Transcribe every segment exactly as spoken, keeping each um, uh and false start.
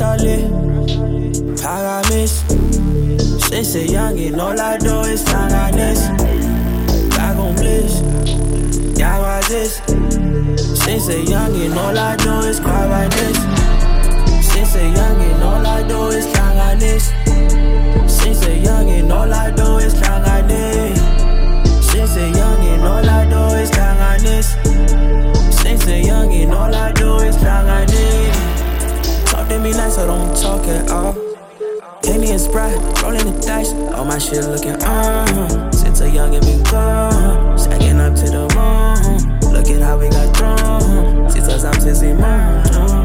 solid, Paramis. Since a youngin', all I do is time like this. I gon' bliss, yeah, why this? Since a youngin', all I do is cry like this. Since a youngin', all I do is count like this. Since a youngin', all I do is count like this. Since a youngin', all I do is count like this. Since a youngin', all I do is count like this. Talk to me nice, I don't talk at all. Kenny and Sprite, rolling the dice. All my shit looking on. Since a youngin' been gone, stacking up to the moon. Look at how we got thrown. Since I'm Sissy Moon.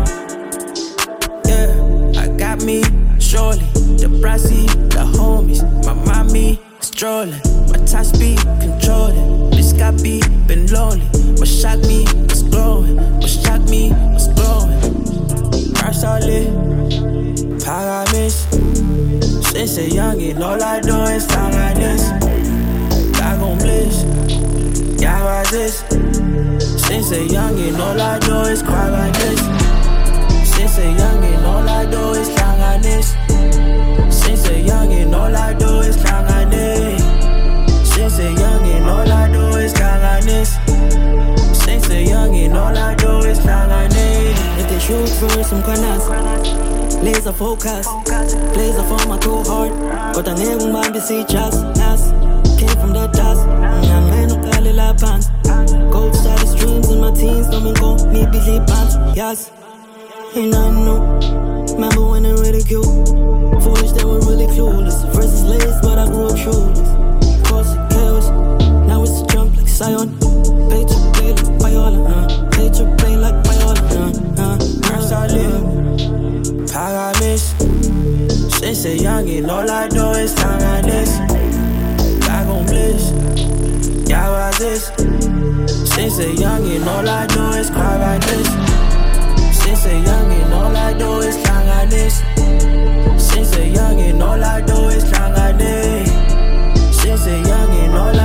Yeah, I got me, surely. The brassy, the homies, my mommy strolling. My top speed controlling. This got beat, been lonely. What shocked me was growing. What shocked me was growing. I'm solid, Paramis. Since a youngin', all I do is time like this. I gon' bliss, yeah, why this? Since a youngin', all I do is cry like this. Since a youngin', all I do is count like this. Since a youngin', all I do is count like this. Since a youngin', all I do is count like this. Since a youngin', all I do is count like this. If they shoot for some corners, laser focus, laser for my two heart. Got a name man be see just last. Came from the dust, and man no call it la pants. Go side the streams in my teens, don't go me busy pants. Yes, and I know. Remember when they ridicule, foolish they were really clueless. Versus lace, but I grew up shoeless. Cause it kills, now it's a jump like Sion. Pay to play like Viola, uh. Pay to play like Viola, uh. uh, uh, uh. Paramis. Since a youngin', all I do is time like this. I gon' bliss, yeah, why this? Since a youngin', all I do is cry like this. Since a youngin', all I do is count like this. Since a youngin', all I do is count like this. Since a youngin', all